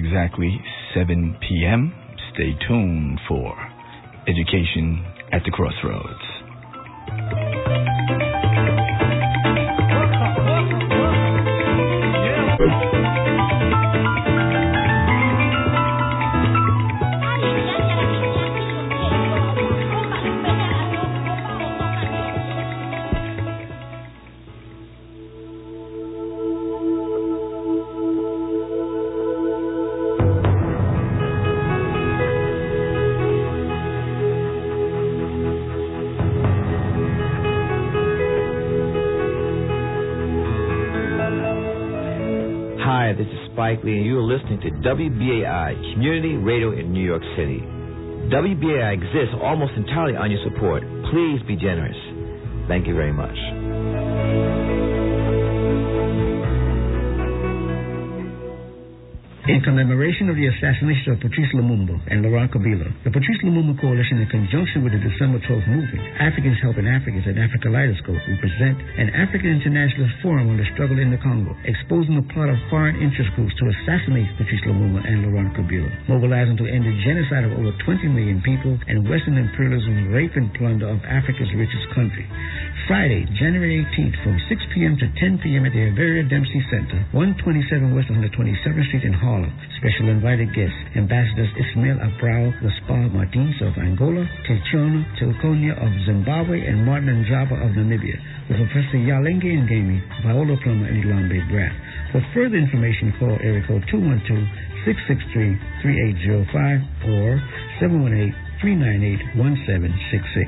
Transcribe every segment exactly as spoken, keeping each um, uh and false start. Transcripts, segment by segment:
exactly seven p.m., stay tuned for Education at the Crossroads. Hi, this is Spike Lee, and you are listening to W B A I, Community Radio in New York City. W B A I exists almost entirely on your support. Please be generous. Thank you very much. In commemoration of the assassination of Patrice Lumumba and Laurent Kabila, the Patrice Lumumba Coalition, in conjunction with the December twelfth movement, Africans Helping Africans and Africa Kaleidoscope, we present an African Internationalist Forum on the struggle in the Congo, exposing the plot of foreign interest groups to assassinate Patrice Lumumba and Laurent Kabila, mobilizing to end the genocide of over twenty million people and Western imperialism's rape and plunder of Africa's richest country. Friday, January eighteenth, from six p.m. to ten p.m. at the Averia Dempsey Center, one twenty-seven West one hundred twenty-seventh Street in Harlem. Special invited guests, Ambassadors Ismail Abrao Gaspar Martins of Angola, Tilchona Tilkonia of Zimbabwe, and Martin Njaba of Namibia, with Professor Yalenge Ngemi, Viola Plummer, and Ilambe Graff. For further information, call area code two one two, six six three, three eight zero five or seven one eight, three nine eight, one seven six six.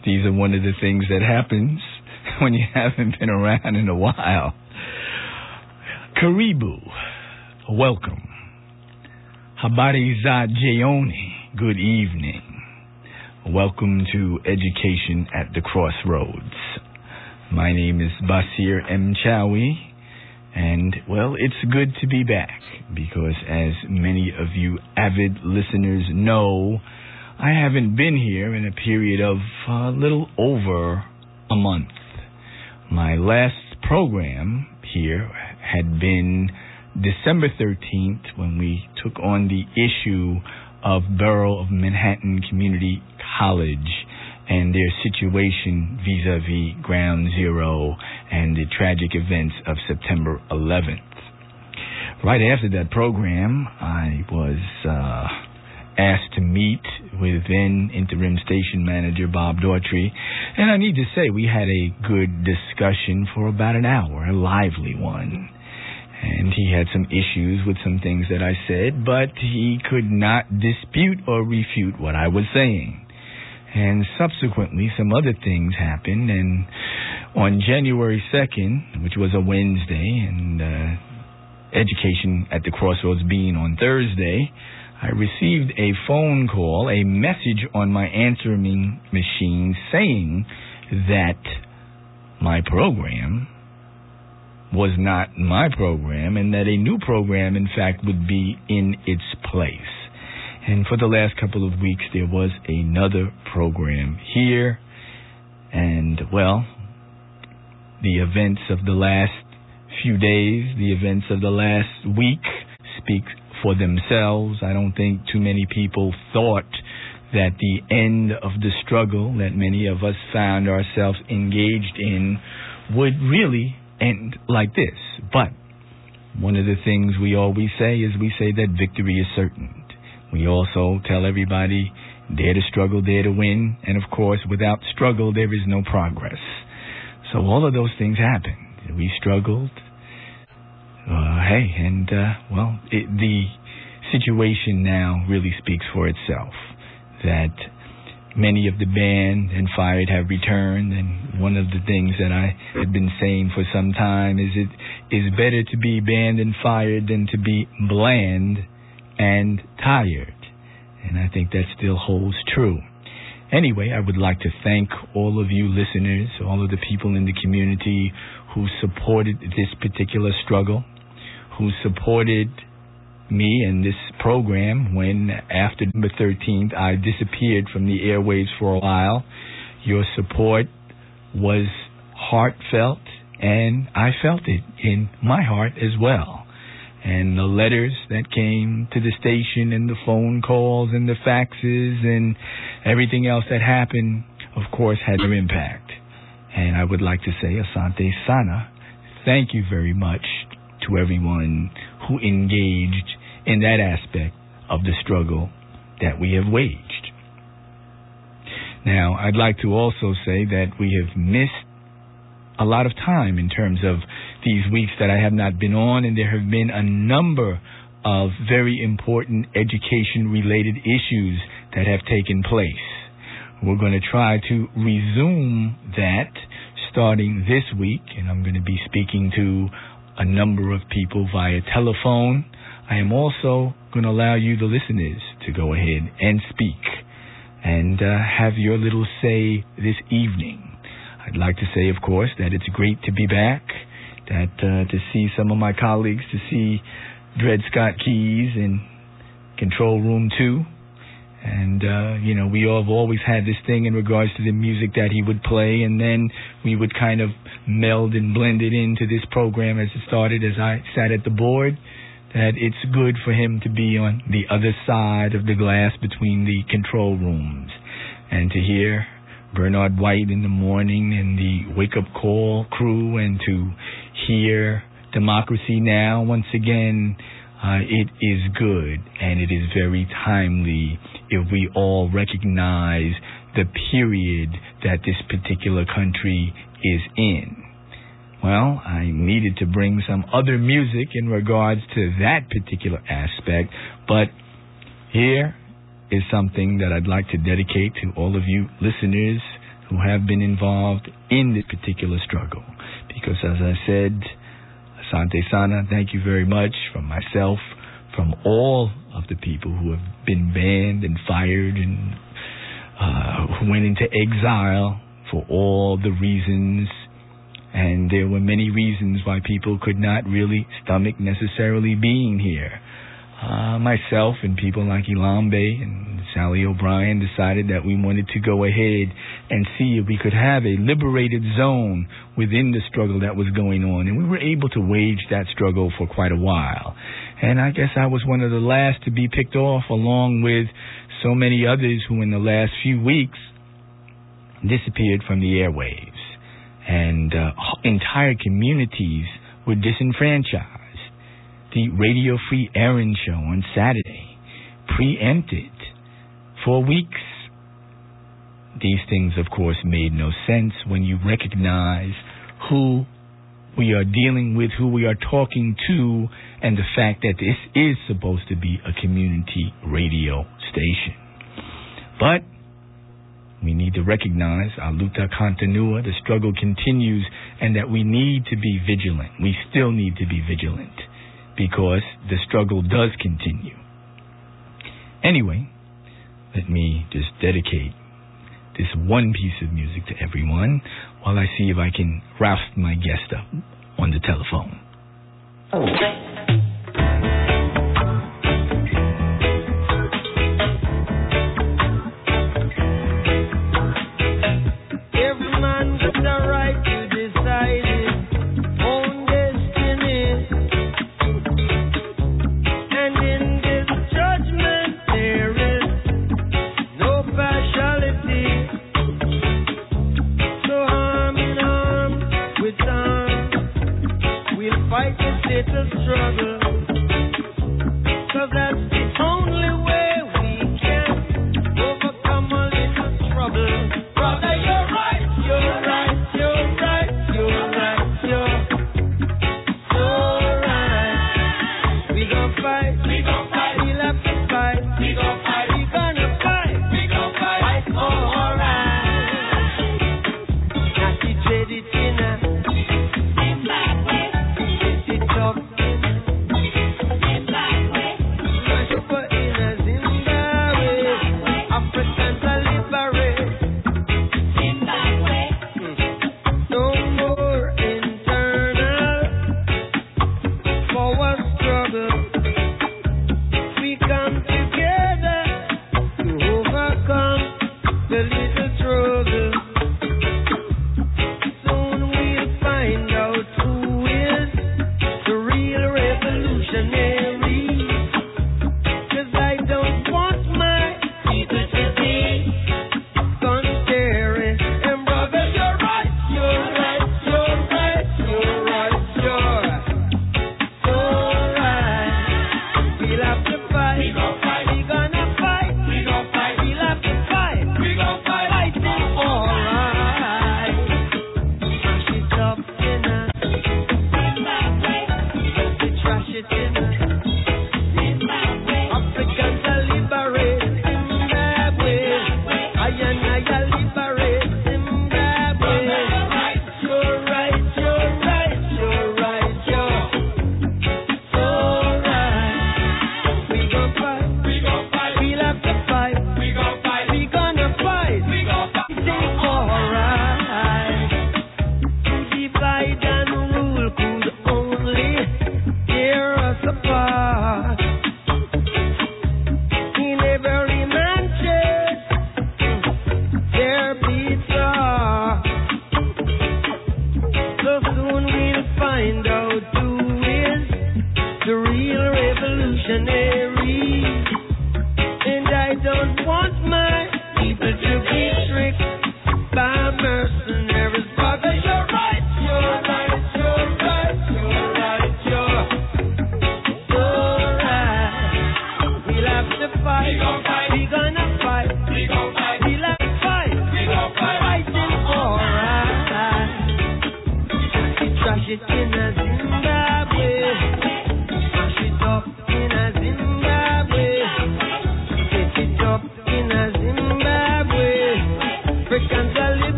These are one of the things that happens when you haven't been around in a while. Karibu, welcome. Habari za jioni, good evening. Welcome to Education at the Crossroads. My name is Basir M. Chawi, and, well, it's good to be back because, as many of you avid listeners know, I haven't been here in a period of a little over a month. My last program here had been December thirteenth when we took on the issue of Borough of Manhattan Community College and their situation vis-a-vis Ground Zero and the tragic events of September eleventh. Right after that program, I was uh, asked to meet with then interim station manager Bob Daughtry, and I need to say we had a good discussion for about an hour, a lively one. And he had some issues with some things that I said, but he could not dispute or refute what I was saying. And subsequently, some other things happened, and on January second, which was a Wednesday, and uh, Education at the Crossroads being on Thursday, I received a phone call, a message on my answering machine saying that my program was not my program and that a new program, in fact, would be in its place. And for the last couple of weeks, there was another program here. And, well, the events of the last few days, the events of the last week speak for themselves. I don't think too many people thought that the end of the struggle that many of us found ourselves engaged in would really end like this. But one of the things we always say is we say that victory is certain. We also tell everybody, dare to struggle, dare to win. And, of course, without struggle, there is no progress. So all of those things happened. We struggled. Uh, hey, and, uh, well, it, the situation now really speaks for itself. That many of the banned and fired have returned. And one of the things that I have been saying for some time is it is better to be banned and fired than to be bland and tired. And I think that still holds true. Anyway, I would like to thank all of you listeners, all of the people in the community who supported this particular struggle, who supported me and this program when, after November thirteenth, I disappeared from the airwaves for a while. Your support was heartfelt, and I felt it in my heart as well. And the letters that came to the station and the phone calls and the faxes and everything else that happened, of course, had their impact. And I would like to say, Asante Sana, thank you very much to everyone who engaged in that aspect of the struggle that we have waged. Now, I'd like to also say that we have missed a lot of time in terms of these weeks that I have not been on, and there have been a number of very important education-related issues that have taken place. We're going to try to resume that starting this week, and I'm going to be speaking to a number of people via telephone. I am also going to allow you, the listeners, to go ahead and speak and uh, have your little say this evening. I'd like to say, of course, that it's great to be back, that uh, to see some of my colleagues, to see Dred Scott Keys in Control Room two. And, uh, you know, we all have always had this thing in regards to the music that he would play, and then we would kind of meld and blend it into this program as it started, as I sat at the board, that it's good for him to be on the other side of the glass between the control rooms and to hear Bernard White in the morning and the Wake Up Call crew, and to hear Democracy Now! Once again, uh, it is good and it is very timely if we all recognize the period that this particular country is in. Well, I needed to bring some other music in regards to that particular aspect, but here is something that I'd like to dedicate to all of you listeners who have been involved in this particular struggle. Because as I said, Asante Sana, thank you very much from myself, from all of the people who have been banned and fired and uh, who went into exile for all the reasons. And there were many reasons why people could not really stomach necessarily being here. Uh, myself and people like Ilambe and Sally O'Brien decided that we wanted to go ahead and see if we could have a liberated zone within the struggle that was going on. And we were able to wage that struggle for quite a while. And I guess I was one of the last to be picked off, along with so many others who in the last few weeks disappeared from the airwaves. And uh, entire communities were disenfranchised. The Radio Free Aaron show on Saturday preempted for weeks. These things, of course, made no sense when you recognize who we are dealing with, who we are talking to, and the fact that this is supposed to be a community radio station. But we need to recognize our luta continua, the struggle continues, and that we need to be vigilant. We still need to be vigilant because the struggle does continue. Anyway, let me just dedicate this one piece of music to everyone while I see if I can roust my guest up on the telephone. Oh.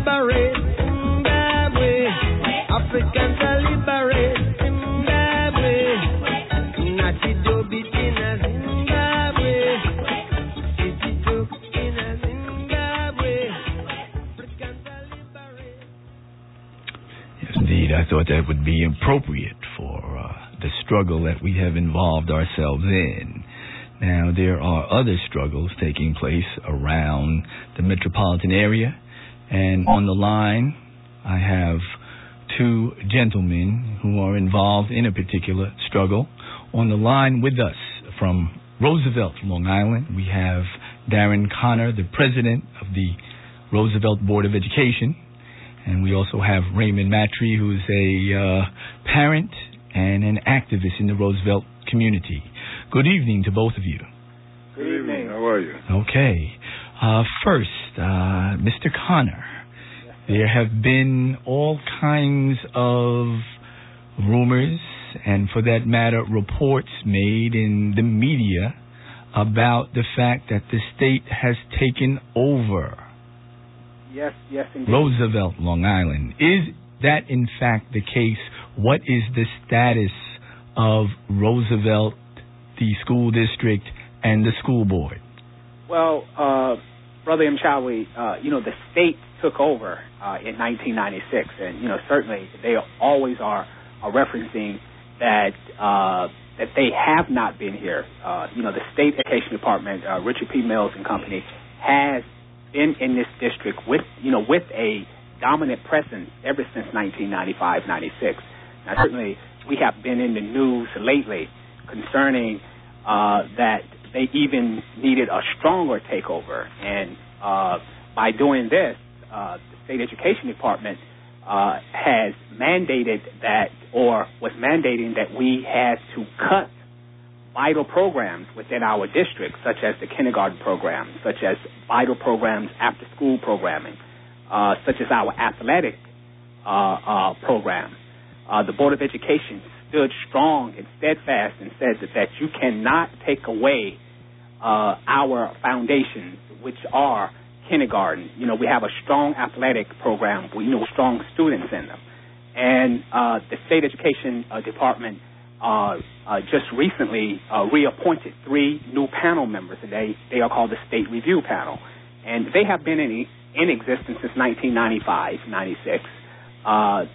liberate Zimbabwe. Africans are liberate Zimbabwe. Natidobi in a Zimbabwe. Tito in a Zimbabwe. Africans are liberate. Yes, indeed. I thought that would be appropriate for uh, the struggle that we have involved ourselves in. Now, there are other struggles taking place around the metropolitan area, and on the line, I have two gentlemen who are involved in a particular struggle. On the line with us from Roosevelt, Long Island, we have Darren Conner, the president of the Roosevelt Board of Education, and we also have Raymond Matry, who is a uh, parent and an activist in the Roosevelt community. Good evening to both of you. Good evening. How are you? Okay. Uh, first, uh, Mister Conner, there have been all kinds of rumors and, for that matter, reports made in the media about the fact that the state has taken over Yes, yes, indeed. Roosevelt, Long Island. Is that, in fact, the case? What is the status of Roosevelt, the school district, and the school board? Well, uh, Brother Mchawi, uh, you know, the state took over uh, in nineteen ninety-six, and, you know, certainly they always are, are referencing that uh, that they have not been here. Uh, you know, the State Education Department, uh, Richard P. Mills and Company, has been in this district with, you know, with a dominant presence ever since nineteen ninety-five ninety-six. Now, certainly we have been in the news lately concerning uh, that they even needed a stronger takeover. And uh, by doing this, uh, the State Education Department uh, has mandated that, or was mandating that we had to cut vital programs within our district, such as the kindergarten program, such as vital programs, after-school programming, uh, such as our athletic uh, uh, program. Uh, the Board of Education stood strong and steadfast and said that, that you cannot take away uh, our foundations, which are kindergarten. You know, we have a strong athletic program, you know, strong students in them. And uh, the State Education uh, Department uh, uh, just recently uh, reappointed three new panel members, and they, they are called the State Review Panel. And they have been in, in existence since nineteen ninety-five ninety-six. Uh,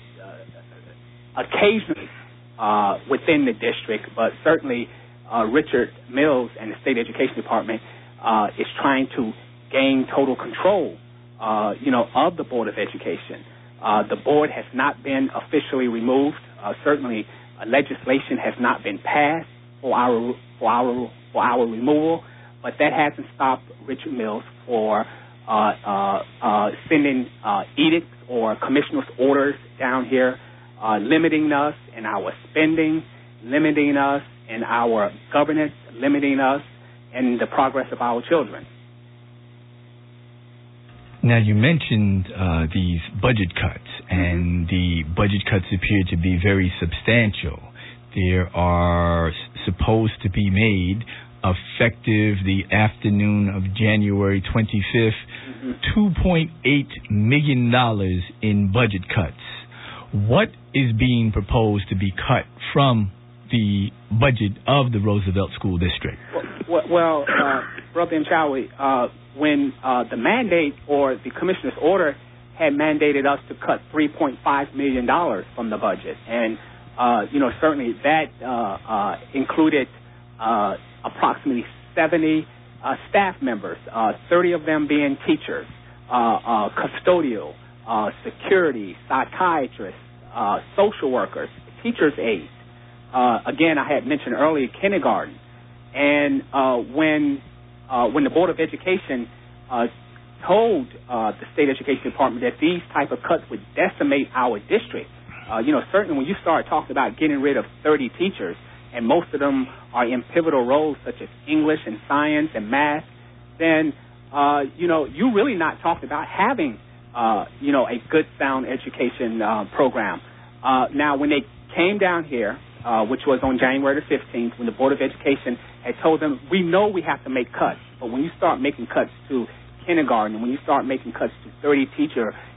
occasionally uh, within the district, but certainly uh, Richard Mills and the State Education Department uh, is trying to gain total control, uh, you know, of the Board of Education. Uh, the board has not been officially removed. Uh, certainly, uh, legislation has not been passed for our for our for our removal, but that hasn't stopped Richard Mills for uh, uh, uh, sending uh, edicts or commissioner's orders down here, Uh, limiting us in our spending, limiting us in our governance, limiting us in the progress of our children. Now, you mentioned uh, these budget cuts, and the budget cuts appear to be very substantial. There are supposed to be made effective the afternoon of January twenty-fifth, mm-hmm. two point eight million dollars in budget cuts. What is being proposed to be cut from the budget of the Roosevelt School District? Well, well uh, Brother Mchawi, uh, when uh, the mandate or the commissioner's order had mandated us to cut three point five million dollars from the budget, and uh, you know, certainly that uh, uh, included uh, approximately seventy uh, staff members, uh, thirty of them being teachers, uh, uh, custodial, Uh, security, psychiatrists, uh, social workers, teachers' aides. Uh, again, I had mentioned earlier kindergarten. And uh, when uh, when the Board of Education uh, told uh, the State Education Department that these type of cuts would decimate our district, uh, you know, certainly when you start talking about getting rid of thirty teachers, and most of them are in pivotal roles such as English and science and math, then, uh, you know, you're really not talking about having Uh, you know, a good, sound education uh, program. Uh, now, when they came down here, uh, which was on January the fifteenth, when the Board of Education had told them, we know we have to make cuts, but when you start making cuts to kindergarten, when you start making cuts to thirty teacher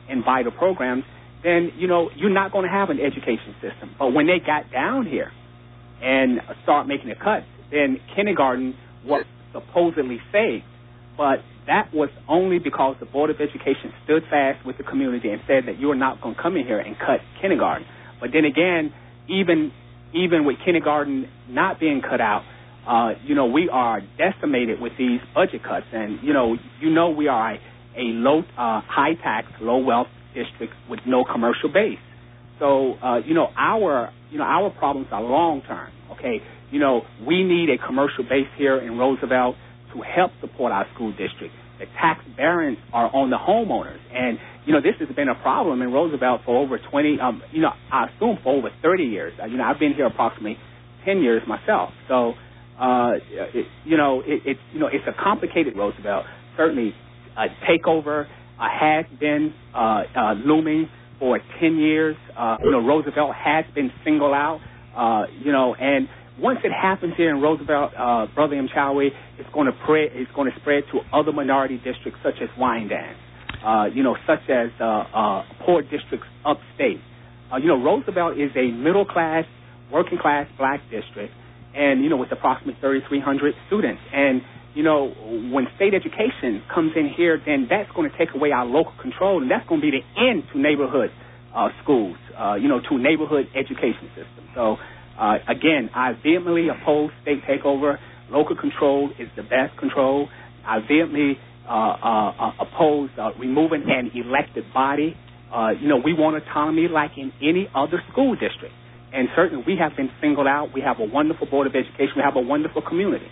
and vital programs, then, you know, you're not going to have an education system. But when they got down here and start making the cuts, then kindergarten was supposedly saved. But that was only because the Board of Education stood fast with the community and said that you are not going to come in here and cut kindergarten. But then again, even even with kindergarten not being cut out, uh, you know, we are decimated with these budget cuts. And, you know, you know we are a, a low, uh, high-tax, low-wealth district with no commercial base. So, uh, you know, our, you know, our problems are long-term, okay? You know, we need a commercial base here in Roosevelt to help support our school district. The tax barons are on the homeowners. And, you know, this has been a problem in Roosevelt for over twenty, um, you know, I assume for over thirty years. Uh, you know, I've been here approximately ten years myself. So, uh, it, you know, it, it's, you know, it's a complicated Roosevelt. Certainly a takeover uh, has been uh, uh, looming for ten years. Uh, you know, Roosevelt has been singled out, uh, you know, and once it happens here in Roosevelt, uh, Brother Mchawi, it's going to pre- it's going to spread to other minority districts such as Wyandanch, uh, you know, such as uh, uh, poor districts upstate. Uh, you know, Roosevelt is a middle-class, working-class black district, and, you know, with approximately thirty-three hundred students. And, you know, when state education comes in here, then that's going to take away our local control, and that's going to be the end to neighborhood uh, schools, uh, you know, to neighborhood education system. So, Uh, again, I vehemently oppose state takeover. Local control is the best control. I vehemently uh, uh, oppose uh, removing an elected body. Uh, you know, we want autonomy like in any other school district. And certainly we have been singled out. We have a wonderful Board of Education. We have a wonderful community.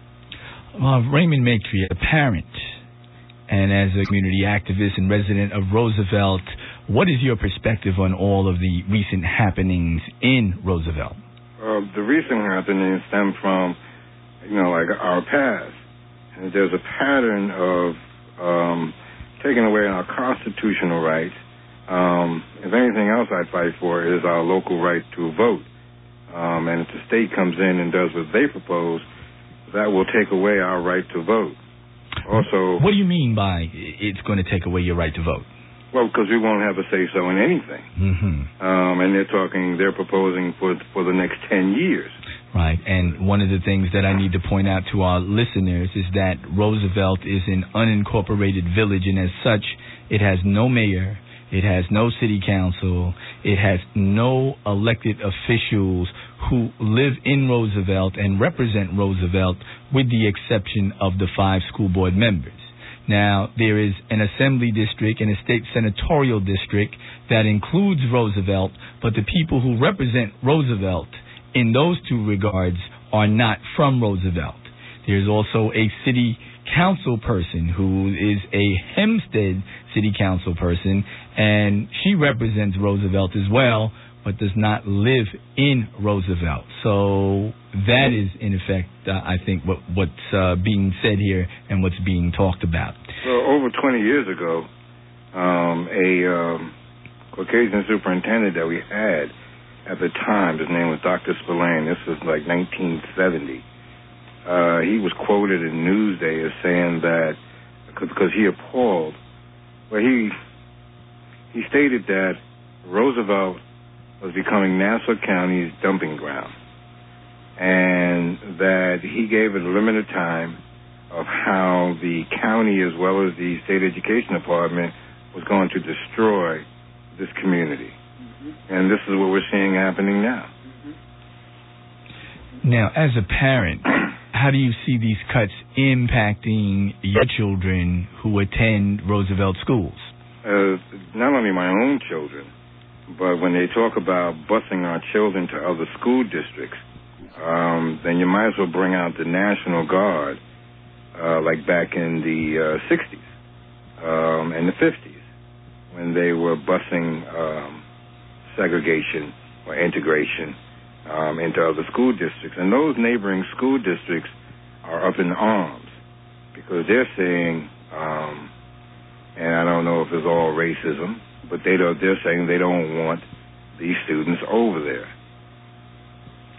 Uh, Raymond Maitre, a parent, and as a community activist and resident of Roosevelt, what is your perspective on all of the recent happenings in Roosevelt? Uh, the recent happenings stem from, you know, like our past. And there's a pattern of um, taking away our constitutional rights. Um, if anything else I fight for is our local right to vote. Um, and if the state comes in and does what they propose, that will take away our right to vote. Also, what do you mean by it's going to take away your right to vote? Well, because we won't have a say-so in anything. Mm-hmm. Um, and they're talking, they're proposing for for the next ten years. Right, and one of the things that I need to point out to our listeners is that Roosevelt is an unincorporated village, and as such, it has no mayor, it has no city council, it has no elected officials who live in Roosevelt and represent Roosevelt, with the exception of the five school board members. Now, there is an assembly district and a state senatorial district that includes Roosevelt, but the people who represent Roosevelt in those two regards are not from Roosevelt. There's also a city council person who is a Hempstead city council person, and she represents Roosevelt as well, but does not live in Roosevelt. So that is, in effect, uh, I think, what, what's uh, being said here and what's being talked about. Well, over twenty years ago, um, a um, Caucasian superintendent that we had at the time, his name was Doctor Spillane, this was like nineteen seventy, uh, he was quoted in Newsday as saying that, because he appalled, well, he, he stated that Roosevelt was becoming Nassau County's dumping ground, and that he gave it a limited time of how the county as well as the state education department was going to destroy this community. Mm-hmm. And this is what we're seeing happening now. Mm-hmm. Now, as a parent, how do you see these cuts impacting your children who attend Roosevelt schools? Uh, not only my own children, but when they talk about busing our children to other school districts, um, then you might as well bring out the National Guard, uh, like back in the uh, sixties um, and the fifties, when they were busing um, segregation or integration um, into other school districts. And those neighboring school districts are up in arms because they're saying, um, and I don't know if it's all racism, but they don't, they're saying they don't want these students over there.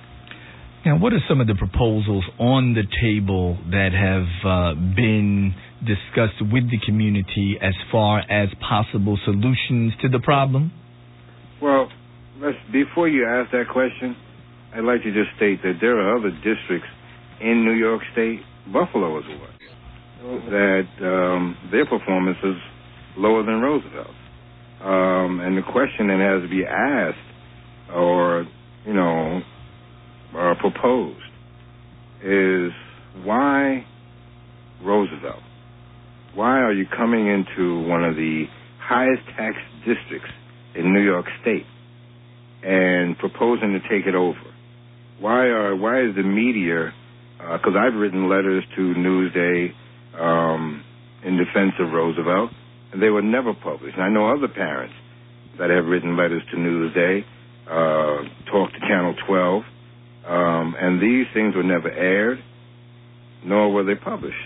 Now, what are some of the proposals on the table that have uh, been discussed with the community as far as possible solutions to the problem? Well, let's, before you ask that question, I'd like to just state that there are other districts in New York State, Buffalo is one, that um, their performance is lower than Roosevelt's. Um, and the question that has to be asked or, you know, uh, proposed is, why Roosevelt? Why are you coming into one of the highest tax districts in New York State and proposing to take it over? Why are why is the media? Because uh, I've written letters to Newsday um, in defense of Roosevelt, and they were never published. And I know other parents that have written letters to Newsday, uh, talked to Channel twelve, um, and these things were never aired, nor were they published.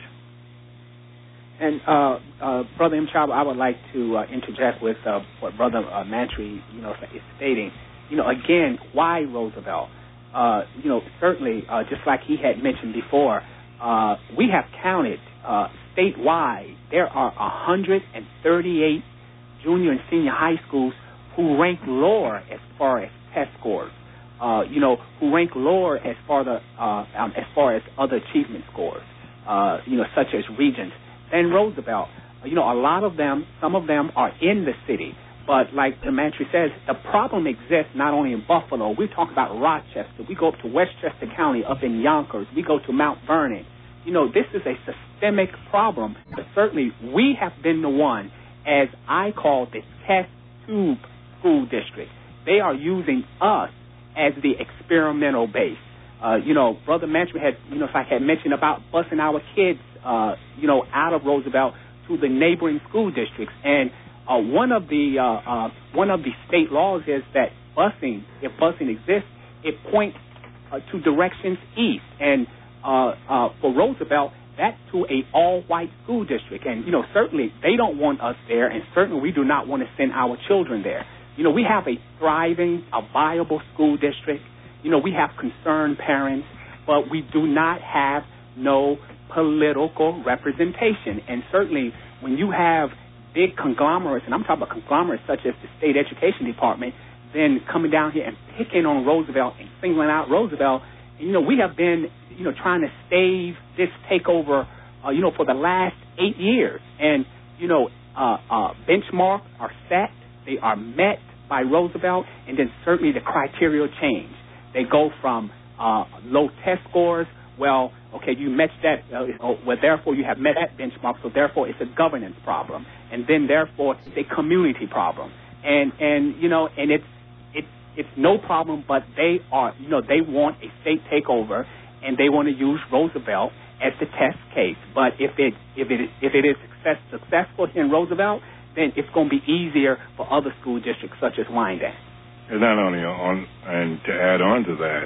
And uh, uh, Brother M. Chaba, I would like to uh, interject with uh, what Brother uh, Mantry, you know, is stating. You know, again, why Roosevelt? Uh, you know, certainly, uh, just like he had mentioned before, uh, we have counted uh, statewide, there are one hundred thirty-eight junior and senior high schools who rank lower as far as test scores, uh, you know, who rank lower as far, the, uh, um, as far as other achievement scores, uh, you know, such as Regents, than Roosevelt. You know, a lot of them, some of them are in the city. But like the Mantry says, the problem exists not only in Buffalo. We talk about Rochester. We go up to Westchester County, up in Yonkers. We go to Mount Vernon. You know, this is a systemic problem. But certainly we have been the one, as I call the test tube school district. They are using us as the experimental base. Uh, you know, Brother Mantry had, you know, if I had mentioned about busing our kids, uh, you know, out of Roosevelt to the neighboring school districts. And Uh, one of the uh, uh, one of the state laws is that busing, if busing exists, it points uh, to directions east. And uh, uh, for Roosevelt, that's to a all-white school district. And you know, certainly they don't want us there, and certainly we do not want to send our children there. You know, we have a thriving, a viable school district. You know, we have concerned parents, but we do not have no political representation. And certainly, when you have big conglomerates, and I'm talking about conglomerates such as the State Education Department, then coming down here and picking on Roosevelt and singling out Roosevelt. And, you know, we have been, you know, trying to stave this takeover, uh, you know, for the last eight years. And, you know, uh, uh, benchmarks are set. They are met by Roosevelt, and then certainly the criteria change. They go from uh, low test scores. Well, okay, you met that, uh, well, therefore you have met that benchmark, so therefore it's a governance problem. And then therefore it's a community problem. And, and you know, and it's, it's, it's no problem, but they are, you know, they want a state takeover, and they want to use Roosevelt as the test case. But if it, if it, if it is success, successful in Roosevelt, then it's going to be easier for other school districts such as Wyandotte. And not only on, and to add on to that,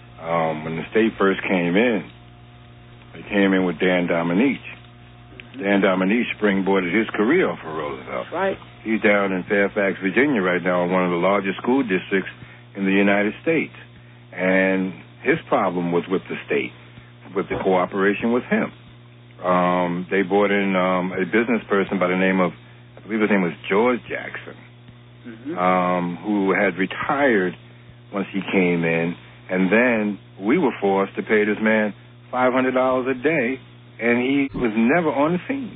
Um, when the state first came in, they came in with Dan Dominique. Dan Dominique springboarded his career off of Roosevelt. Right. He's down in Fairfax, Virginia right now in one of the largest school districts in the United States. And his problem was with the state, with the cooperation with him. Um, they brought in um, a business person by the name of, I believe his name was George Jackson, mm-hmm. um, who had retired once he came in. And then we were forced to pay this man five hundred dollars a day, and he was never on the scene.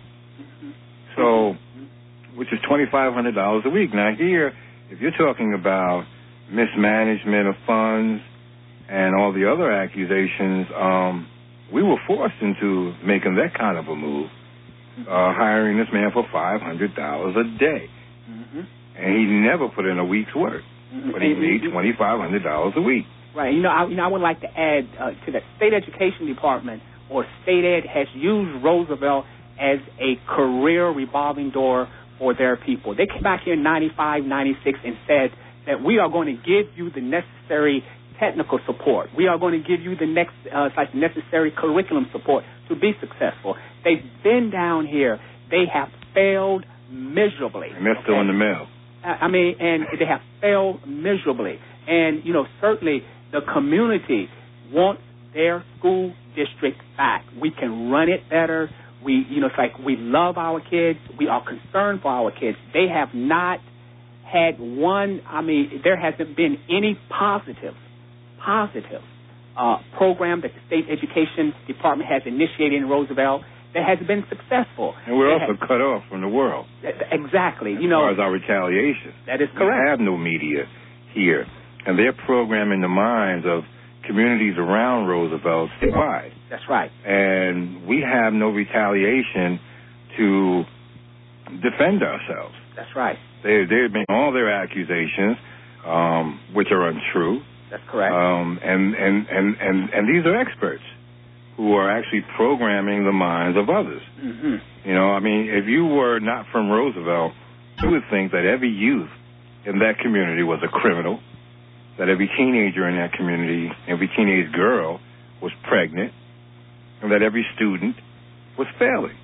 So, which is twenty-five hundred dollars a week. Now here, if you're talking about mismanagement of funds and all the other accusations, um, we were forced into making that kind of a move, uh, hiring this man for five hundred dollars a day. Mm-hmm. And he never put in a week's work, mm-hmm. but he made twenty-five hundred dollars a week. Right. You know, I, you know, I would like to add uh, to the State Education Department, or State Ed, has used Roosevelt as a career revolving door for their people. They came back here in ninety-five, ninety-six and said that we are going to give you the necessary technical support. We are going to give you the next, uh, like necessary curriculum support to be successful. They've been down here. They have failed miserably. And they're still okay? in the mill. I mean, and they have failed miserably. And, you know, certainly the community wants their school district back. We can run it better. We, you know, it's like we love our kids. We are concerned for our kids. They have not had one, I mean, there hasn't been any positive, positive uh, program that the state education department has initiated in Roosevelt that has been successful. And we're they also have, cut off from the world. Exactly. As you know, far as our retaliation. That is correct. We have no media here. And they're programming the minds of communities around Roosevelt statewide. That's right. And we have no retaliation to defend ourselves. That's right. They, they've made all their accusations, um, which are untrue. That's correct. Um, and, and, and, and, and these are experts who are actually programming the minds of others. Mm-hmm. You know, I mean, if you were not from Roosevelt, you would think that every youth in that community was a criminal, that every teenager in that community, every teenage girl was pregnant, and that every student was failing.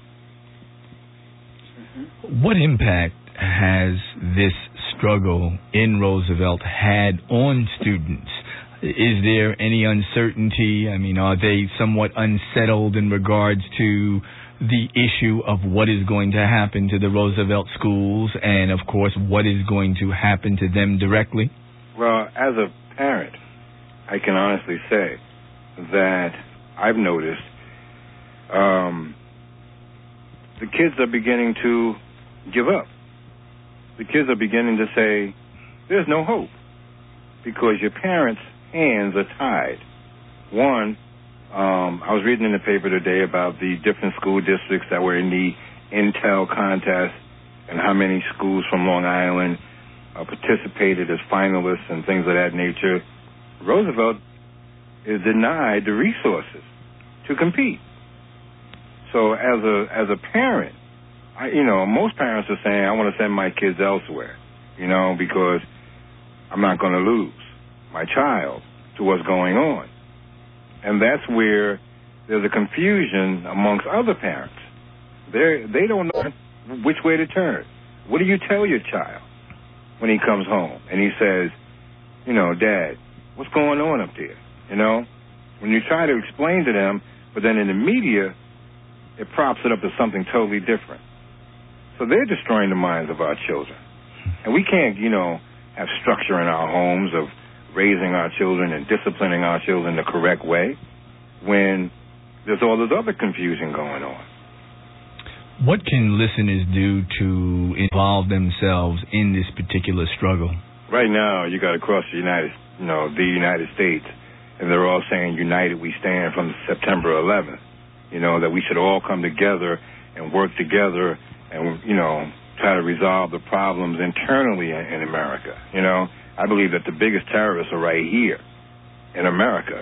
Mm-hmm. What impact has this struggle in Roosevelt had on students? Is there any uncertainty? I mean, are they somewhat unsettled in regards to the issue of what is going to happen to the Roosevelt schools and, of course, what is going to happen to them directly? Well, as a parent, I can honestly say that I've noticed um, the kids are beginning to give up. The kids are beginning to say, there's no hope, because your parents' hands are tied. One, um, I was reading in the paper today about the different school districts that were in the Intel contest and how many schools from Long Island uh, participated as finalists and things of that nature. Roosevelt is denied the resources to compete. So as a as a parent, I, you know, most parents are saying, I want to send my kids elsewhere, you know, because I'm not going to lose my child to what's going on. And that's where there's a confusion amongst other parents. They they don't know which way to turn. What do you tell your child when he comes home and he says, you know, Dad, what's going on up there? You know, when you try to explain to them, but then in the media, it props it up as something totally different. So they're destroying the minds of our children. And we can't, you know, have structure in our homes of raising our children and disciplining our children the correct way when there's all this other confusion going on. What can listeners do to involve themselves in this particular struggle? Right now, you got across the United, you know, the United States, and they're all saying, united we stand from September eleventh. You know, that we should all come together and work together and, you know, try to resolve the problems internally in, in America. You know, I believe that the biggest terrorists are right here in America.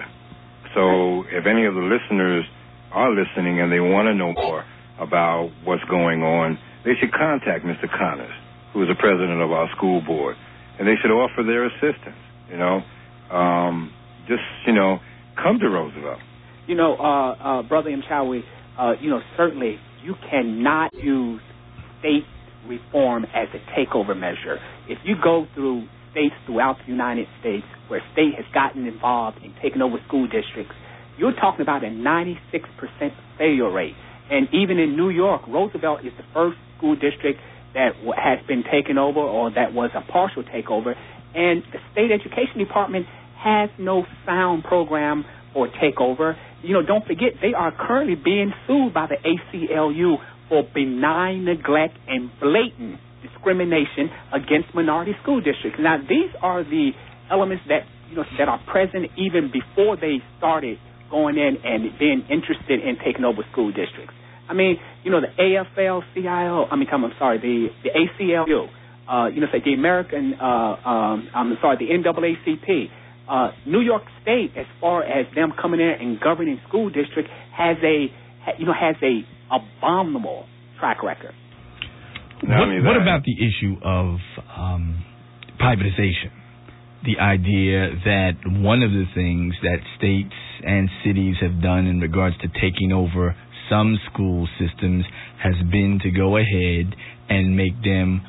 So if any of the listeners are listening and they want to know more about what's going on, they should contact Mister Connors, who is the president of our school board, and they should offer their assistance, you know. Um, just, you know, come to Roosevelt. You know, uh, uh, Brother Mchawi, uh, you know, certainly you cannot use state reform as a takeover measure. If you go through states throughout the United States where state has gotten involved in taking over school districts, you're talking about a ninety-six percent failure rate. And even in New York, Roosevelt is the first school district that w- has been taken over or that was a partial takeover. And the state education department has no sound program for takeover. You know, don't forget, they are currently being sued by the A C L U for benign neglect and blatant discrimination against minority school districts. Now, these are the elements that, you know, that are present even before they started going in and being interested in taking over school districts. I mean, you know, the A F L C I O, I mean, I'm sorry, the, the A C L U, uh, you know, say the American, uh, um, I'm sorry, the N double A C P, uh, New York State, as far as them coming in and governing school districts, has a, you know, has a abominable track record. What, what about the issue of um, privatization? The idea that one of the things that states and cities have done in regards to taking over some school systems has been to go ahead and make them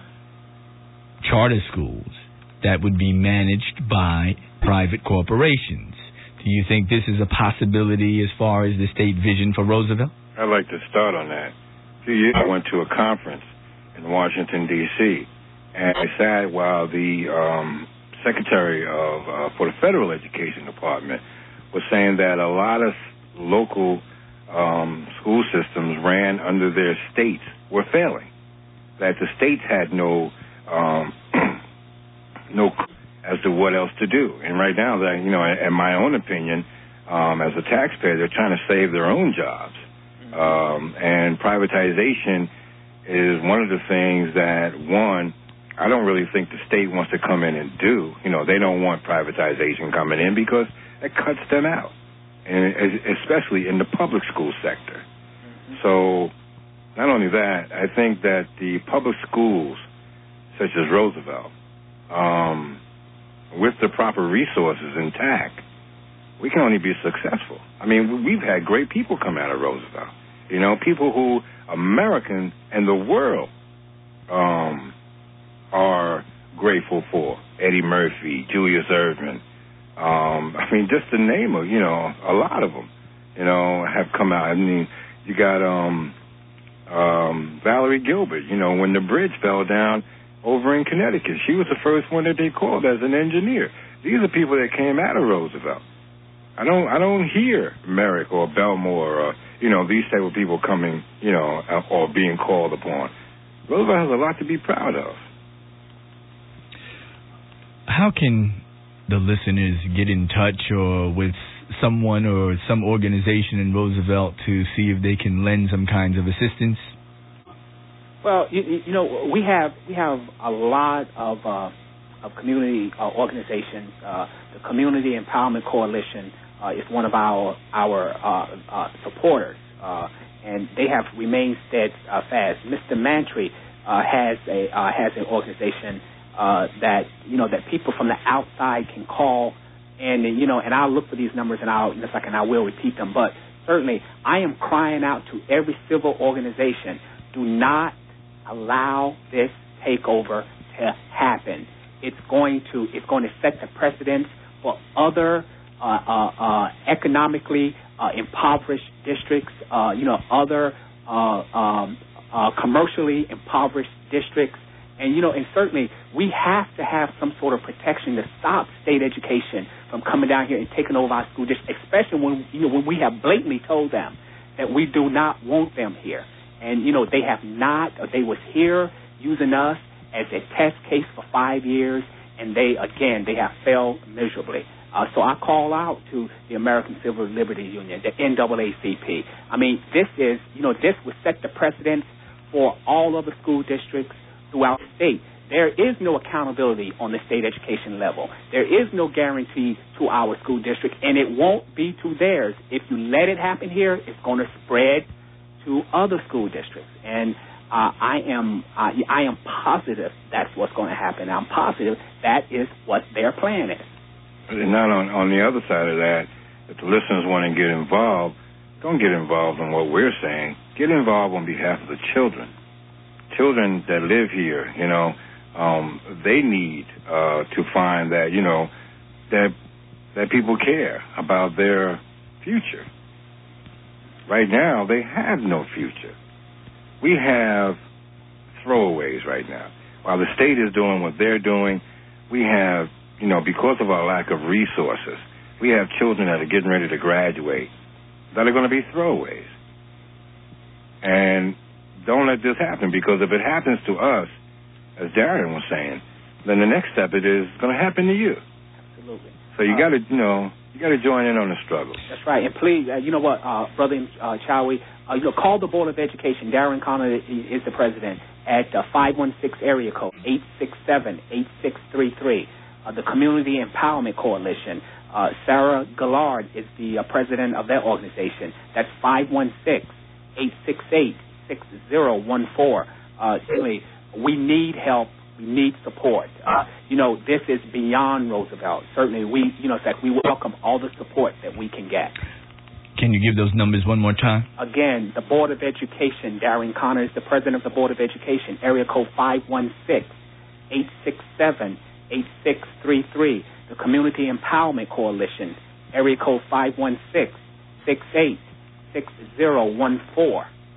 charter schools that would be managed by private corporations. Do you think this is a possibility as far as the state vision for Roosevelt? I'd like to start on that. a few years ago, I went to a conference in Washington, D C, and I sat while the um, secretary of uh, for the Federal Education Department was saying that a lot of local um, school systems ran under their states were failing, that the states had no um, no as to what else to do. And right now, that you know, in my own opinion, um, as a taxpayer, they're trying to save their own jobs. Um, and privatization is one of the things that, one, I don't really think the state wants to come in and do. You know, they don't want privatization coming in because it cuts them out, and especially in the public school sector. Mm-hmm. So not only that, I think that the public schools, such as Roosevelt, um, with the proper resources intact, we can only be successful. I mean, we've had great people come out of Roosevelt. You know, people who Americans and the world um, are grateful for. Eddie Murphy, Julius Erving. Um, I mean, just to name them, you know, a lot of them, you know, have come out. I mean, you got um, um, Valerie Gilbert, you know, when the bridge fell down over in Connecticut. She was the first one that they called as an engineer. These are people that came out of Roosevelt. I don't I don't hear Merrick or Belmore or, you know, these type of people coming, you know, or being called upon. Roosevelt has a lot to be proud of. How can the listeners get in touch or with someone or some organization in Roosevelt to see if they can lend some kinds of assistance? Well, you, you know, we have we have a lot of uh, of community uh, organizations. Uh, the Community Empowerment Coalition uh, is one of our our uh, uh, supporters, uh, and they have remained steadfast. Mister Mantry uh, has a uh, has an organization uh, that you know that people from the outside can call, and you know, and I'll look for these numbers and I'll in a second I will repeat them. But certainly, I am crying out to every civil organization: do not allow this takeover to happen. It's going to it's going to set the precedent for other uh, uh, uh, economically uh, impoverished districts, uh, you know, other uh, um, uh, commercially impoverished districts, and you know, and certainly we have to have some sort of protection to stop state education from coming down here and taking over our school districts, especially when you know when we have blatantly told them that we do not want them here. And, you know, they have not, they was here using us as a test case for five years, and they, again, they have failed miserably. Uh, so I call out to the American Civil Liberties Union, the N double A C P. I mean, this is, you know, this would set the precedent for all other school districts throughout the state. There is no accountability on the state education level. There is no guarantee to our school district, and it won't be to theirs. If you let it happen here, it's going to spread to other school districts, and uh, I am uh, I am positive that's what's going to happen. I'm positive that is what their plan is. And not on on the other side of that, if the listeners want to get involved, don't get involved in what we're saying. Get involved on behalf of the children, children that live here. You know, um, they need uh, to find that you know that that people care about their future. Right now, they have no future. We have throwaways right now. While the state is doing what they're doing, we have, you know, because of our lack of resources, we have children that are getting ready to graduate that are going to be throwaways. And don't let this happen, because if it happens to us, as Darren was saying, then the next step it is going to happen to you. Absolutely. So you uh, got to, you know, you got to join in on the struggle. That's right. And please, uh, you know what, uh, Brother uh, Chowie, uh, you know, call the Board of Education. Darren Connor is the president at uh, five one six area code eight six seven, eight six three three. Uh, the Community Empowerment Coalition. Uh, Sarah Gillard is the uh, president of that organization. That's five one six, eight six eight, six zero one four. Uh, really, we need help. We need support. Uh, you know, this is beyond Roosevelt. Certainly, we, you know, that we welcome all the support that we can get. Can you give those numbers one more time? Again, the Board of Education. Darren Connor is the president of the Board of Education. Area code five one six, eight six seven, eight six three three. The Community Empowerment Coalition. Area code five one six, six eight six zero one four.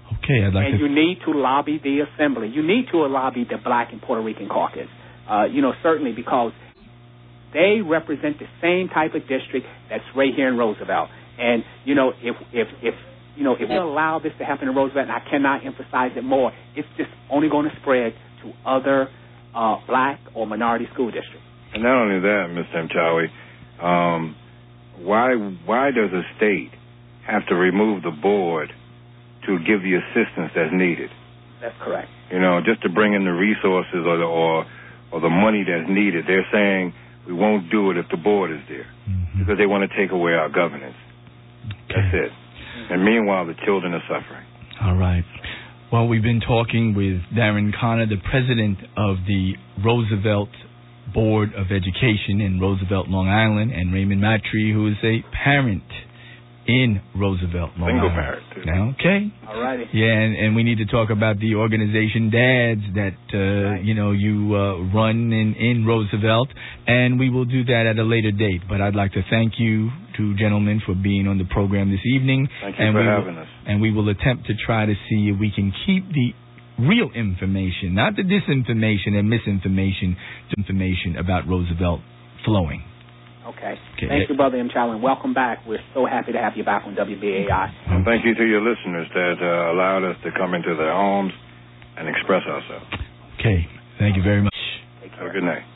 Okay, I'd like and to... you need to lobby the Assembly. You need to lobby the Black and Puerto Rican caucus, uh, you know, certainly because they represent the same type of district that's right here in Roosevelt. And, you know, if, if, if you know, if we allow this to happen in Roosevelt, and I cannot emphasize it more, it's just only going to spread to other uh, Black or minority school districts. And not only that, Mister Mchawi, um, why, why does a state have to remove the board to give the assistance that's needed? That's correct. You know, just to bring in the resources or the, or, or the money that's needed. They're saying we won't do it if the board is there mm-hmm. because they want to take away our governance. Okay. That's it. And meanwhile, the children are suffering. All right. Well, we've been talking with Darren Connor, the president of the Roosevelt Board of Education in Roosevelt, Long Island, and Raymond Matry, who is a parent in Roosevelt, Long Single Island. Single parent, too. Okay. All righty. Yeah, and, and we need to talk about the organization Dads that, uh, right. you know, you uh, run in, in Roosevelt, and we will do that at a later date. But I'd like to thank you two gentlemen for being on the program this evening. Thank you and for we having will, us. And we will attempt to try to see if we can keep the real information, not the disinformation and misinformation, information about Roosevelt flowing. Okay. okay. Thank you, Brother Mchawi, and welcome back. We're so happy to have you back on W B A I. And thank you to your listeners that uh, allowed us to come into their homes and express ourselves. Okay. Thank you very much. Take care. Have a good night.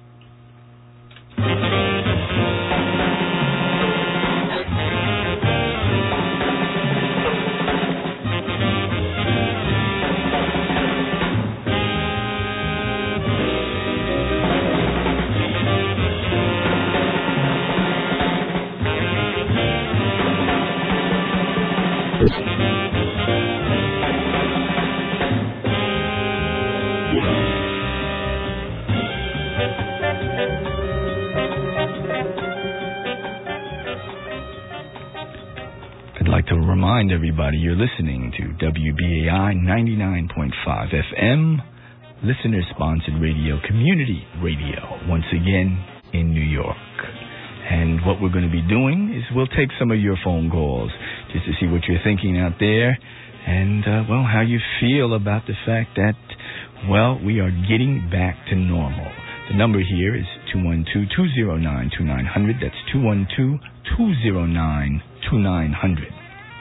Remind everybody you're listening to W B A I ninety-nine point five F M, listener-sponsored radio, community radio, once again in New York. And what we're going to be doing is we'll take some of your phone calls just to see what you're thinking out there and, uh, well, how you feel about the fact that, well, we are getting back to normal. The number here is two one two, two zero nine, two nine zero zero. That's two one two, two zero nine, two nine zero zero.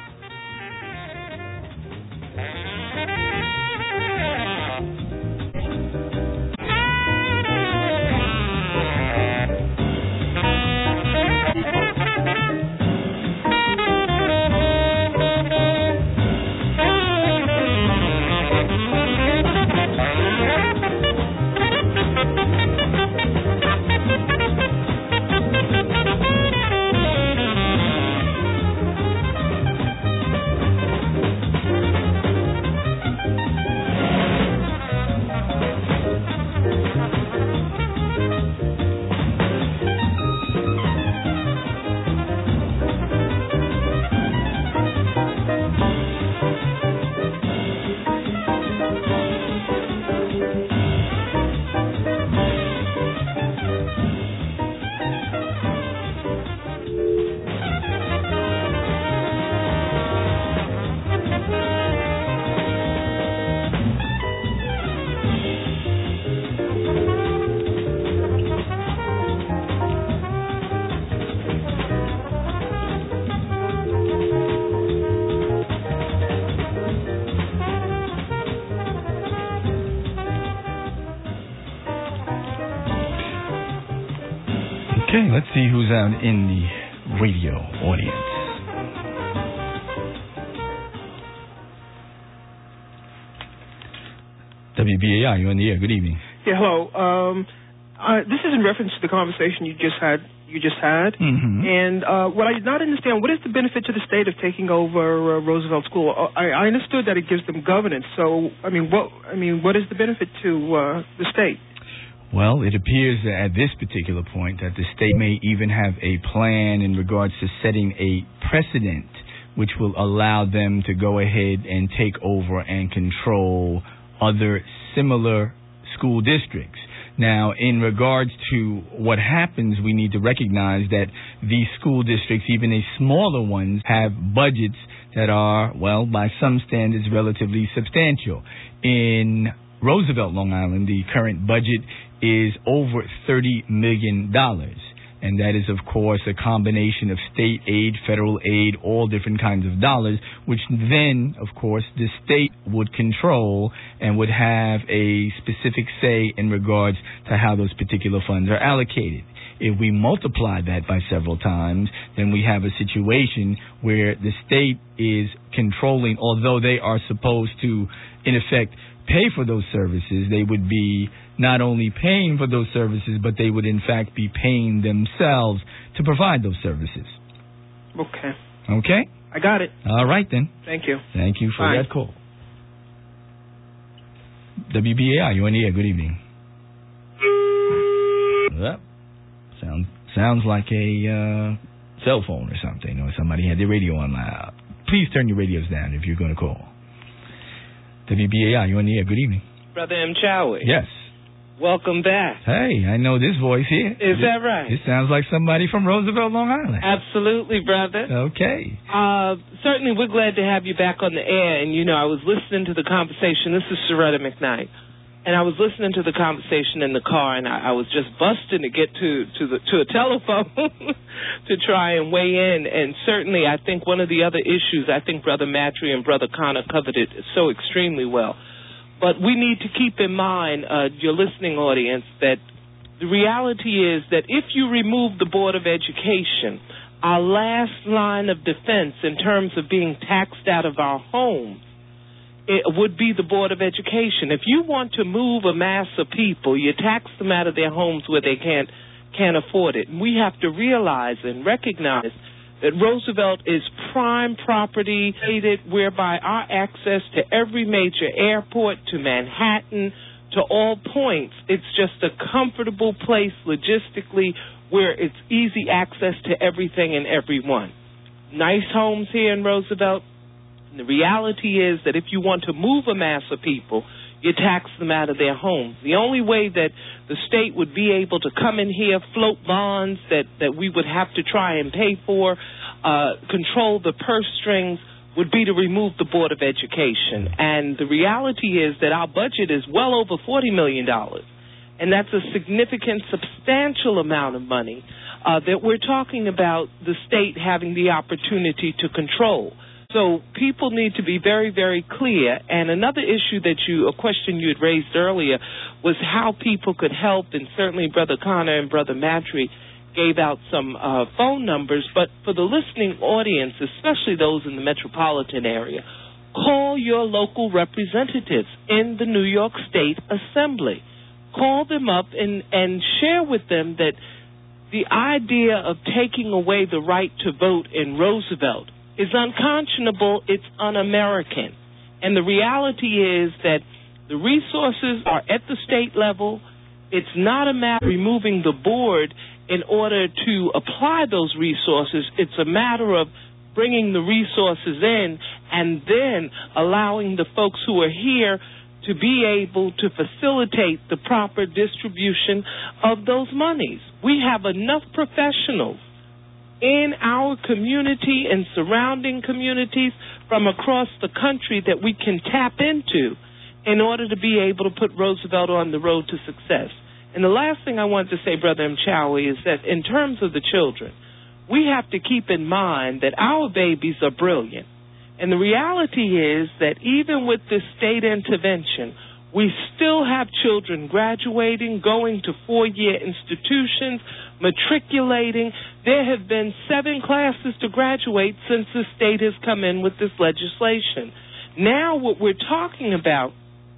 Okay, let's see who's out in the radio audience. W B A I, you're on the air. Good evening. Yeah, hello. Um, uh, this is in reference to the conversation you just had. You just had, mm-hmm. and uh, what I did not understand, what is the benefit to the state of taking over uh, Roosevelt School? I, I understood that it gives them governance. So, I mean, what I mean, what is the benefit to uh, the state? Well, it appears that at this particular point that the state may even have a plan in regards to setting a precedent which will allow them to go ahead and take over and control other similar school districts. Now, in regards to what happens, we need to recognize that these school districts, even the smaller ones, have budgets that are, well, by some standards, relatively substantial. In Roosevelt, Long Island, the current budget is over thirty million dollars. And that is, of course, a combination of state aid, federal aid, all different kinds of dollars, which then, of course, the state would control and would have a specific say in regards to how those particular funds are allocated. If we multiply that by several times, then we have a situation where the state is controlling, although they are supposed to, in effect, pay for those services, they would be not only paying for those services, but they would in fact be paying themselves to provide those services. Okay. Okay? I got it. All right, then. Thank you. Thank you for Bye. that call. W B A I, you're on the air. Good evening. Well, sound, sounds like a uh, cell phone or something, or somebody had their radio on loud. Please turn your radios down if you're going to call. W B A I, you're on the air. Good evening. Brother M. Chowie. Yes. Welcome back. Hey, I know this voice here. Is this, that right? It sounds like somebody from Roosevelt, Long Island. Absolutely, brother. Okay. Uh, certainly, we're glad to have you back on the air. And, you know, I was listening to the conversation. This is Sharetta McKnight. And I was listening to the conversation in the car, and I, I was just busting to get to, to, the, to a telephone to try and weigh in. And certainly, I think one of the other issues, I think Brother Matry and Brother Connor covered it so extremely well. But we need to keep in mind, uh, your listening audience, that the reality is that if you remove the Board of Education, our last line of defense in terms of being taxed out of our homes, it would be the Board of Education. If you want to move a mass of people, you tax them out of their homes where they can't, can't afford it. And we have to realize and recognize that Roosevelt is prime property, whereby our access to every major airport, to Manhattan, to all points, it's just a comfortable place logistically where it's easy access to everything and everyone. Nice homes here in Roosevelt. And the reality is that if you want to move a mass of people, you tax them out of their homes. The only way that the state would be able to come in here, float bonds that, that we would have to try and pay for, uh, control the purse strings, would be to remove the Board of Education. And the reality is that our budget is well over forty million dollars. And that's a significant, substantial amount of money uh, that we're talking about the state having the opportunity to control. So people need to be very, very clear. And another issue that you, a question you had raised earlier, was how people could help. And certainly Brother Connor and Brother Matry gave out some uh, phone numbers. But for the listening audience, especially those in the metropolitan area, call your local representatives in the New York State Assembly. Call them up and, and share with them that the idea of taking away the right to vote in Roosevelt is unconscionable, it's un-American. And the reality is that the resources are at the state level. It's not a matter of removing the board in order to apply those resources. It's a matter of bringing the resources in and then allowing the folks who are here to be able to facilitate the proper distribution of those monies. We have enough professionals in our community and surrounding communities from across the country that we can tap into in order to be able to put Roosevelt on the road to success. And the last thing I want to say, Brother M. Chowie, is that in terms of the children, we have to keep in mind that our babies are brilliant. And the reality is that even with this state intervention, we still have children graduating, going to four-year institutions, matriculating. There have been seven classes to graduate since the state has come in with this legislation. Now what we're talking about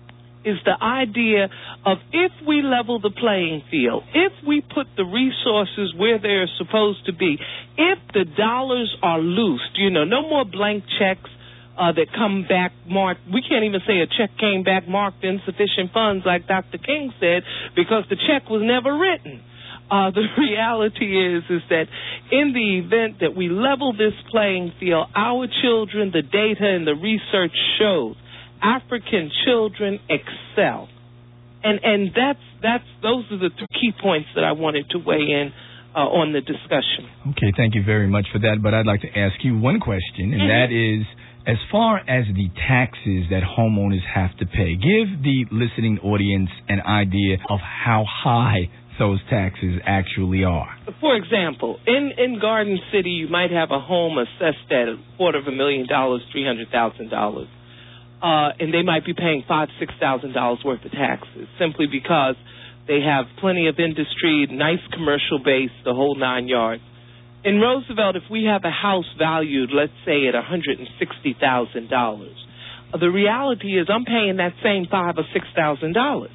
is the idea of if we level the playing field, if we put the resources where they're supposed to be, if the dollars are loosed, you know, no more blank checks uh, that come back marked. We can't even say a check came back marked insufficient funds like Doctor King said because the check was never written. Uh, the reality is is that in the event that we level this playing field, our children, the data and the research shows, African children excel. And and that's that's those are the two key points that I wanted to weigh in uh, on the discussion. Okay, thank you very much for that. But I'd like to ask you one question, and mm-hmm. that is, as far as the taxes that homeowners have to pay, give the listening audience an idea of how high those taxes actually are. For example, in, in Garden City, you might have a home assessed at a quarter of a million dollars, three hundred thousand dollars. Uh, and they might be paying five, six thousand dollars worth of taxes simply because they have plenty of industry, nice commercial base, the whole nine yards. In Roosevelt, if we have a house valued, let's say, at one hundred sixty thousand dollars, the reality is I'm paying that same five or six thousand dollars.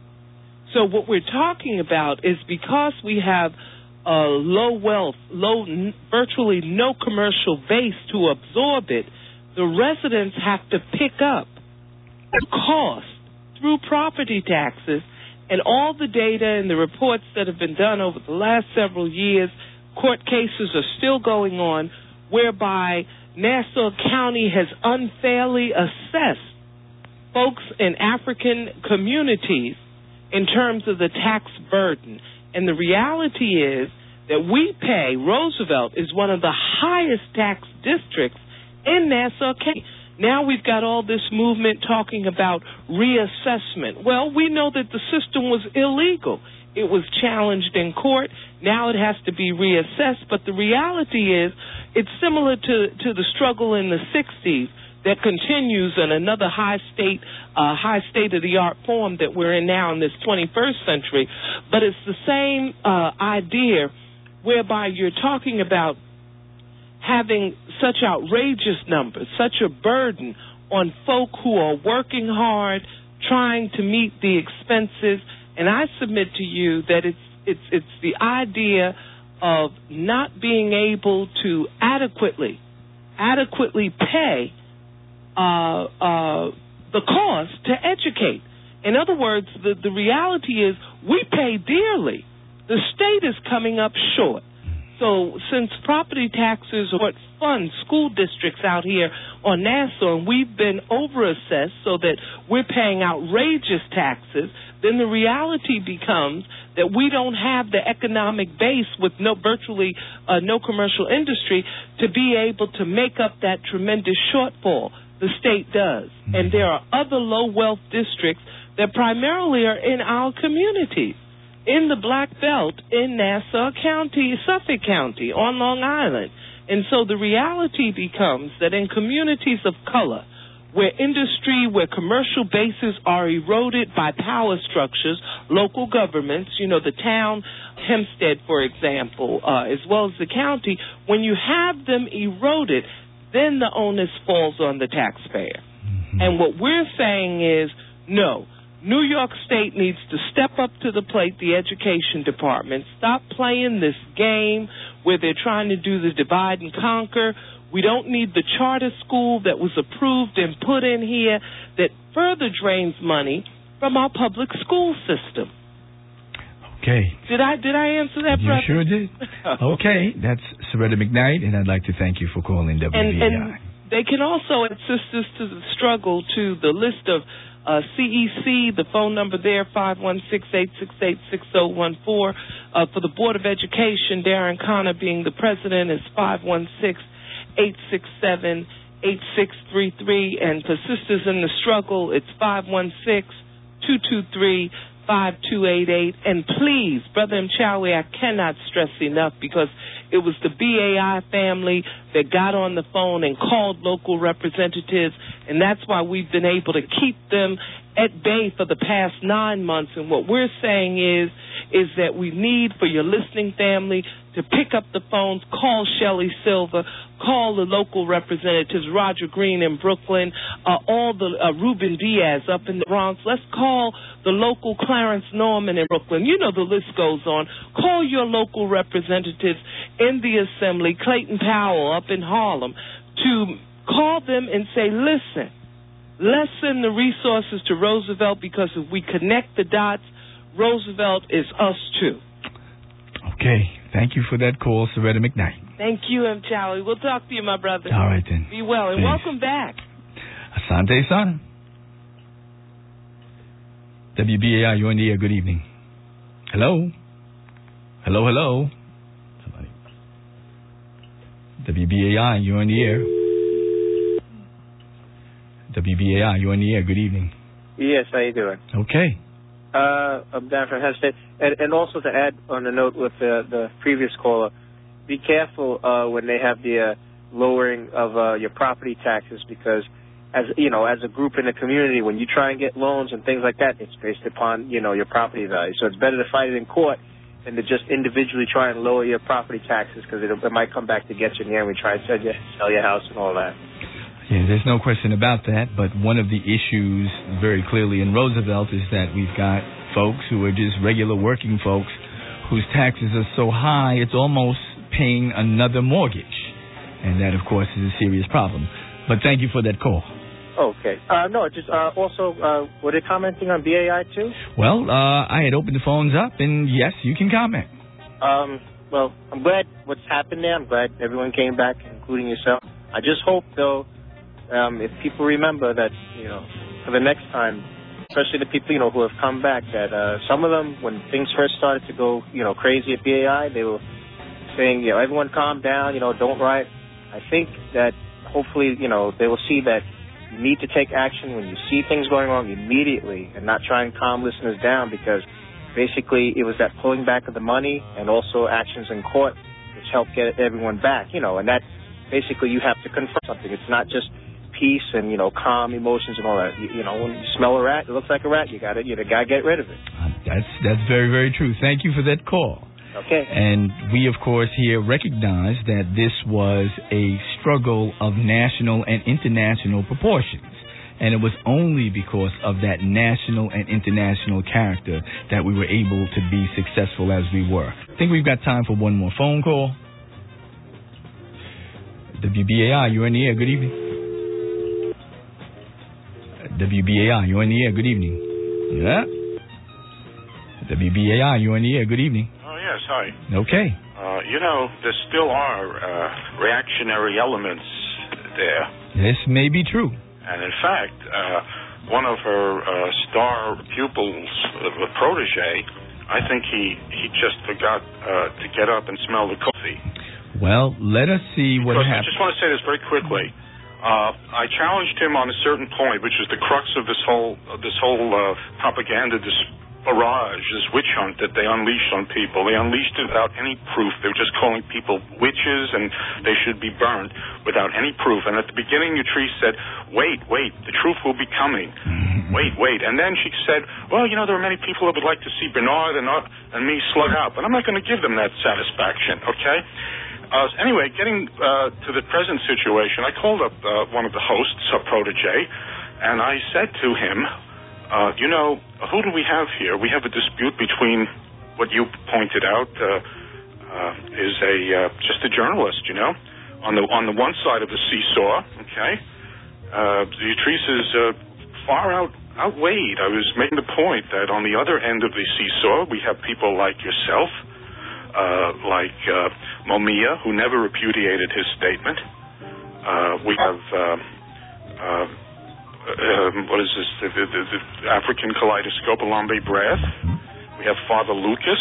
So what we're talking about is because we have a low wealth, low, virtually no commercial base to absorb it, the residents have to pick up the cost through property taxes, and all the data and the reports that have been done over the last several years, court cases are still going on, whereby Nassau County has unfairly assessed folks in African communities in terms of the tax burden. And the reality is that we pay, Roosevelt is one of the highest tax districts in Nassau County. Now we've got all this movement talking about reassessment. Well, we know that the system was illegal. It was challenged in court. Now it has to be reassessed. But the reality is it's similar to, to the struggle in the sixties that continues in another high state, uh, high state-of-the-art form that we're in now in this twenty-first century. But it's the same uh, idea whereby you're talking about having such outrageous numbers, such a burden on folk who are working hard, trying to meet the expenses. And I submit to you that it's it's it's the idea of not being able to adequately adequately pay uh, uh, the cost to educate. In other words, the, the reality is we pay dearly. The state is coming up short. So since property taxes are what fund school districts out here on Nassau, and we've been overassessed so that we're paying outrageous taxes, then the reality becomes that we don't have the economic base with no virtually uh, no commercial industry to be able to make up that tremendous shortfall. The state does. Mm-hmm. And there are other low-wealth districts that primarily are in our communities. In the Black Belt, in Nassau County, Suffolk County, on Long Island. And so the reality becomes that in communities of color, where industry, where commercial bases are eroded by power structures, local governments, you know, the town, Hempstead, for example, uh, as well as the county, when you have them eroded, then the onus falls on the taxpayer. Mm-hmm. And what we're saying is, no, New York State needs to step up to the plate, the education department. Stop playing this game where they're trying to do the divide and conquer. We don't need the charter school that was approved and put in here that further drains money from our public school system. Okay. Did I did I answer that, you brother? You sure did. Okay. That's Soretta McKnight, and I'd like to thank you for calling W B A I. And, and they can also assist us to the struggle to the list of Uh, C E C, the phone number there, five one six, eight six eight, six zero one four. Uh, for the Board of Education, Darren Connor being the president, is five one six, eight six seven, eight six three three. And for Sisters in the Struggle, it's five one six, two two three, five two eight eight. And please, Brother Mchawi, I cannot stress enough, because it was the B A I family that got on the phone and called local representatives, and that's why we've been able to keep them at bay for the past nine months. And what we're saying is, is that we need for your listening family to pick up the phones, call Shelley Silver, call the local representatives, Roger Green in Brooklyn, uh, all the uh, Ruben Diaz up in the Bronx. Let's call the local Clarence Norman in Brooklyn. You know, the list goes on. Call your local representatives in the Assembly, Clayton Powell up in Harlem, to call them and say, listen, let's send the resources to Roosevelt, because if we connect the dots, Roosevelt is us too. Okay. Thank you for that call, Soretta McKnight. Thank you, M. Charlie. We'll talk to you, my brother. All right, then. Be well, and Thanks. welcome back. Asante Sana. W B A I, you're on the air. Good evening. Hello? Hello, hello? Somebody. W B A I, you're on the air. W B A I, you're on the air. Good evening. Yes, how you doing? Okay. Uh, I'm down from Hempstead. And, and also to add on the note with the, the previous caller, be careful uh, when they have the uh, lowering of uh, your property taxes, because as you know, as a group in the community, when you try and get loans and things like that, it's based upon, you know, your property value. So it's better to fight it in court than to just individually try and lower your property taxes, because it, it might come back to get you in the end. We try and sell, you, sell your house and all that. Yeah, there's no question about that, but one of the issues very clearly in Roosevelt is that we've got folks who are just regular working folks whose taxes are so high it's almost paying another mortgage. And that, of course, is a serious problem. But thank you for that call. Okay. Uh, no, just uh, also, uh, were they commenting on B A I too? Well, uh, I had opened the phones up, and yes, you can comment. Um, well, I'm glad what's happened there. I'm glad everyone came back, including yourself. I just hope, though, um, if people remember that, you know, for the next time, especially the people, you know, who have come back, that uh, some of them, when things first started to go, you know, crazy at B A I, they were saying, you know, everyone calm down, you know, don't riot. I think that hopefully, you know, they will see that you need to take action when you see things going wrong immediately and not try and calm listeners down, because basically it was that pulling back of the money and also actions in court which helped get everyone back, you know, and that basically you have to confront something. It's not just peace and, you know, calm emotions and all that. You, you know, when you smell a rat, it looks like a rat, you got it. You got to get rid of it. Uh, that's that's very, very true. Thank you for that call. Okay. And we, of course, here recognize that this was a struggle of national and international proportions. And it was only because of that national and international character that we were able to be successful as we were. I think we've got time for one more phone call. W B A I, you're in the air. Good evening. W B A I, you're in the air. Good evening. Yeah. W B A I, you're in the air. Good evening. Oh, yes, hi. Okay. Uh, you know, there still are uh, reactionary elements there. This may be true. And in fact, uh, one of her uh, star pupils, a protege, I think he, he just forgot uh, to get up and smell the coffee. Well, let us see what because happens. I just want to say this very quickly. Uh, I challenged him on a certain point, which is the crux of this whole uh, this whole uh, propaganda, this barrage, this witch hunt that they unleashed on people. They unleashed it without any proof. They were just calling people witches and they should be burned without any proof. And at the beginning, Utrice said, wait, wait, the truth will be coming. Wait, wait. And then she said, well, you know, there are many people that would like to see Bernard and, uh, and me slug out, but I'm not going to give them that satisfaction, okay? Uh, anyway, getting uh, to the present situation, I called up uh, one of the hosts, a protege, and I said to him, uh, you know, who do we have here? We have a dispute between what you pointed out uh, uh, is a uh, just a journalist, you know, on the on the one side of the seesaw, okay? Uh, Utrice is uh, far out outweighed. I was making the point that on the other end of the seesaw, we have people like yourself, uh, like uh, Momia, who never repudiated his statement. Uh, we have, uh, uh, uh, what is this, the, the, the African Kaleidoscope, Alambe Brath. We have Father Lucas,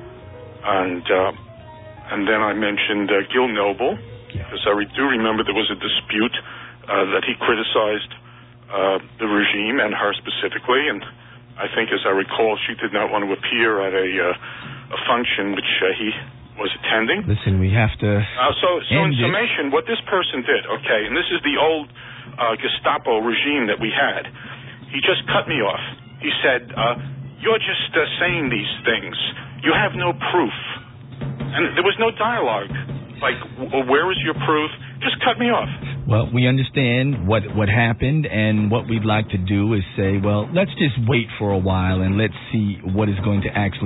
and uh, and then I mentioned uh, Gil Noble, because I re- do remember there was a dispute uh, that he criticized uh, the regime and her specifically, and I think, as I recall, she did not want to appear at a, uh, a function which uh, he was attending. Listen, we have to uh, so, so in end summation, it. What this person did, okay, and this is the old uh, Gestapo regime that we had, he just cut me off. He said, uh, you're just uh, saying these things. You have no proof. And there was no dialogue. Like, w- where is your proof? Just cut me off. Well, we understand what, what happened, and what we'd like to do is say, well, let's just wait for a while and let's see what is going to actually